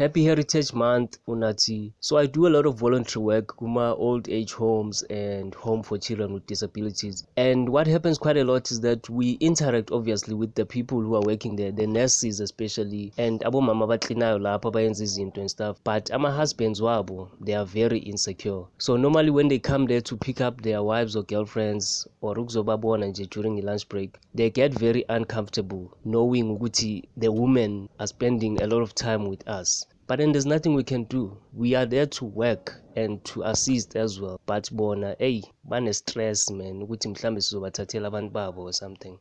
Happy Heritage Month, Unati. So I do a lot of voluntary work kuma old age homes and home for children with disabilities. And what happens quite a lot is that we interact obviously with the people who are working there, the nurses especially, and abo mama batlinayo lapha bayenza izinto and stuff. But ama husbands wabo, they are very insecure. So normally when they come there to pick up their wives or girlfriends or ukuzobabona nje during the lunch break, they get very uncomfortable knowing ukuthi the women are spending a lot of time with us. But then there's nothing we can do. We are there to work and to assist as well. But bona, bane stress man, ukuthi mhlambe sizobathathela abantu babo or something.